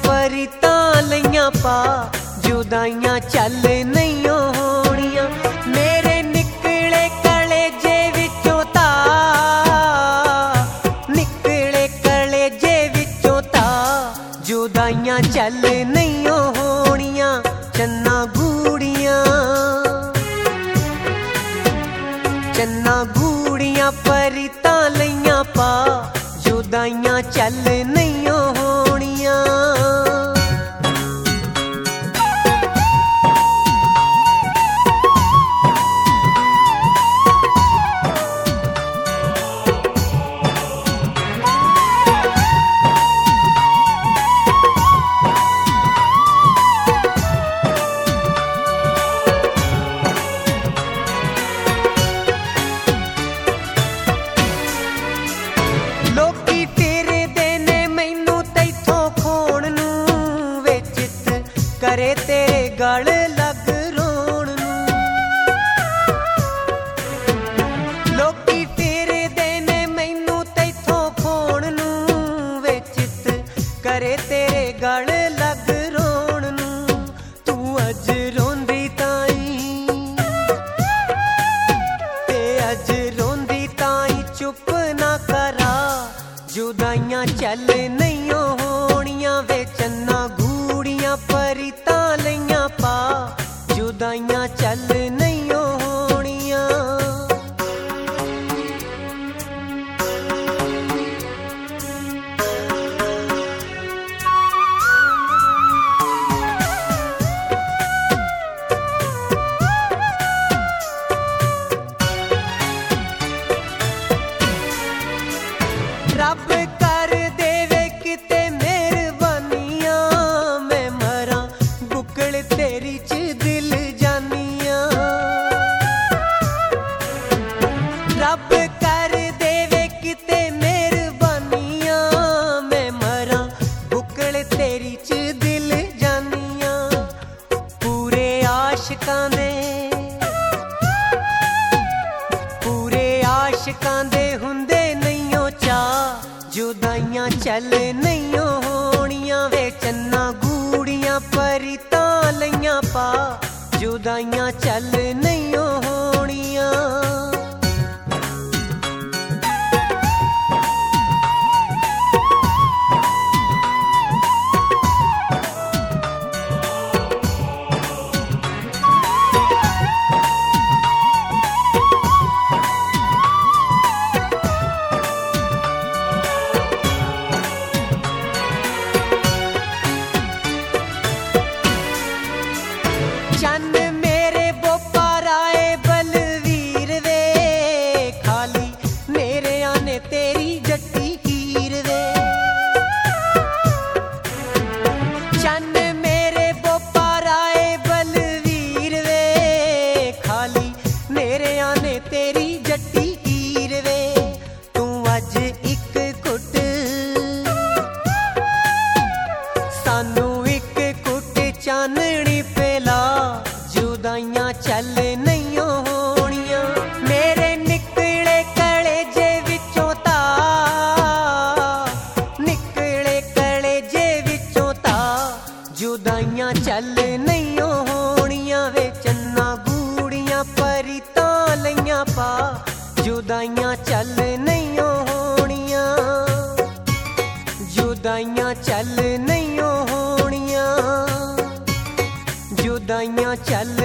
परितां लईयां पा, जुदाइयां चल नहीं होणियां। मेरे निकले कलेजे विचों तां, निकले कलेजे विचों तां, जुदाइयां चल नहीं होणियां। चन्ना गूड़ियां, चन्ना गूड़ियां परितां लईयां पा, जुदाइयां चल नहीं होणियां। लोकी फिरदे ने मैनू तैथों खोण नूं, वे चित करे तेरे गल लग रोण नूं। लोकी फिरदे ने मैनू तैथों खोण नूं, वे चित करे तेरे गल लग रोण नूं। तू अज रोंदी ताई, ते अज रोंदी ताई चुप ना करा, जुदाइयां चल नहीं होणियां। वे चन्ना गूड़ियां परितां लईयां पा, जुदाइयां चल नहीं होणियां। रब कर देवे किते मेहरबानियां, मैं मरां बुकल तेरी च दिल जानियां। रब कर देवे किते मेहरबानियां, मैं मरां बुकल तेरी च दिल जानियां। पूरे आशिकां दे, पूरे आशिकां दे हुंदे नहीं ओ चा, जुदाइयां चल नहीं होणियां। वे चन्ना गूड़ियां परितां लईयां पा, जुदाइयां चल नहीं होणियां। चन्न मेरे बोपा राए बलवीर वे, खाली मेरे आने तेरी जट्टी हीर वे। चन्न मेरे बोपा राए बलवीर वे, खाली मेरे आने तेरी जट्टी हीर वे। तू अज इक कुट, सानू इक कुट चाननी पेला, जुदाइयां चल नहीं होणियां। मेरे निकले कलेजे विचों तां, निकले कलेजे विचों तां, जुदाइयां चल नहीं होणियां। वे चन्ना गूड़ियां परितां लईयां पा, जुदाइयां चल नहीं होणियां। जुदाइयां चल नहीं होणियां, जुदाइयां चल